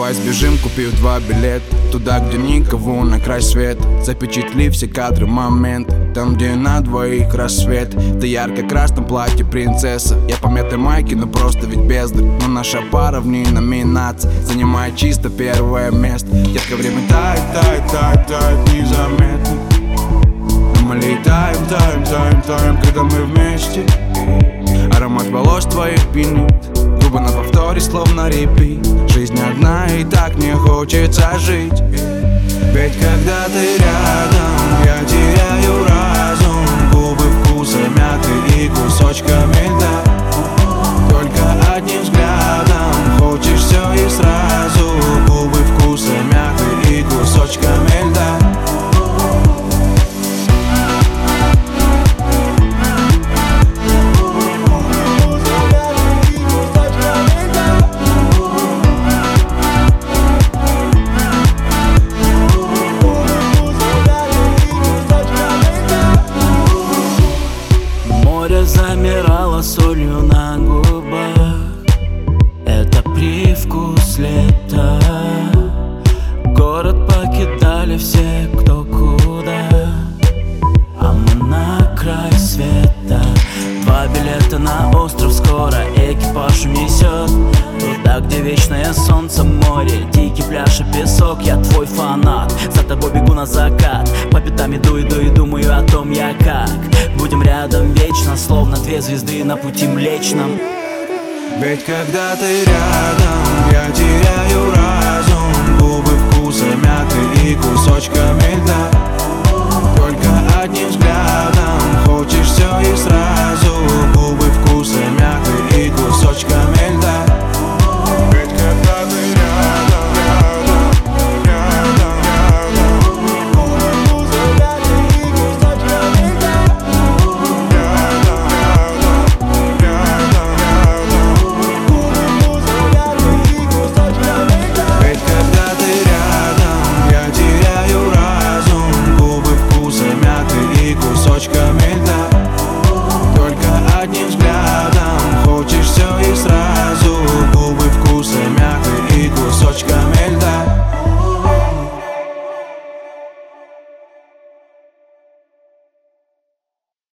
Давай сбежим, купив 2 билета туда, где никого, на край света. Запечатли все кадры, моменты там, где на двоих рассвет. Ты ярко-красном платье принцесса, я по мятной майке, но просто ведь бездарь. Но наша пара в ней номинация занимает чисто первое место. Детка, время тает, тает, тает, тает незаметно. Мы летаем, таем, таем, таем, когда мы вместе. Аромат волос твоих пьянит, губы на повторе, словно репит. Жизнь одна и так не хочется жить. Ведь когда ты рядом, я теряю разум. Губы вкуса мяты и кусочками льда. Только одним взглядом хочешь все и сразу. Губы вкуса мяты и кусочками льда. Замирала солью на губах, это привкус лета. Город покидали все, кто куда, а мы на край света. 2 билета на остров, скоро экипаж унесет туда, где вечное солнце, море, дикий пляж и песок. Я твой фанат, за тобой бегу на закат. По пятам иду, иду и думаю о том, я как будем рядом вечно, словно 2 звезды на пути Млечном. Ведь когда ты рядом, я теряю разум. Губы вкуса мяты и кусочками льда. Только одним взглядом